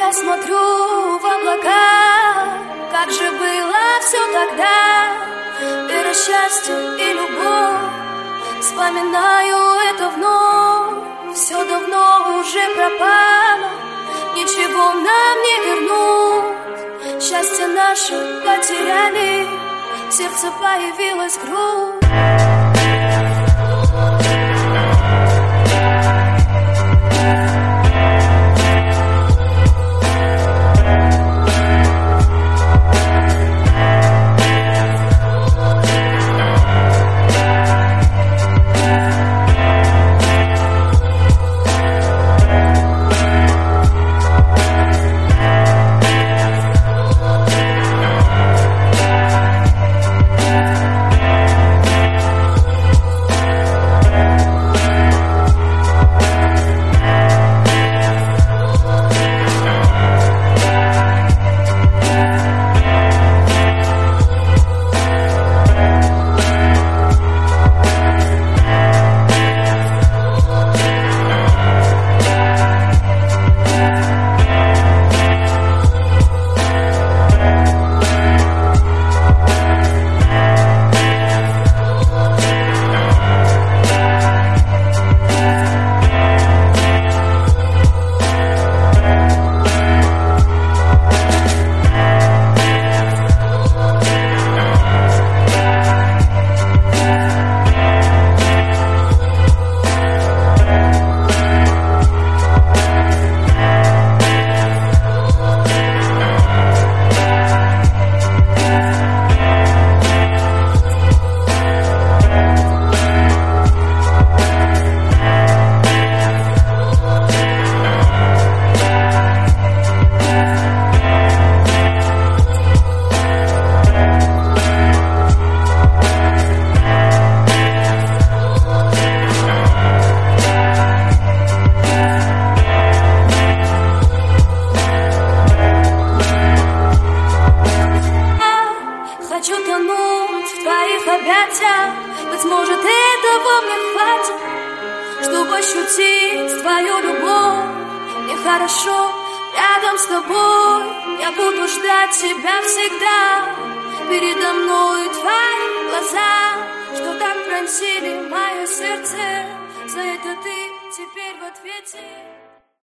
я смотрю в облака, как же было все тогда, вера, счастье и любовь. Вспоминаю это вновь, все давно уже пропало, ничего нам не вернуть. Счастье наше потеряли, в сердце появилась грусть. Хочу тонуть в твоих объятиях, быть может, этого мне хватит, чтобы ощутить твою любовь. Мне хорошо рядом с тобой, я буду ждать тебя всегда. Передо мной твои глаза, что так пронзили мое сердце, за это ты теперь в ответе.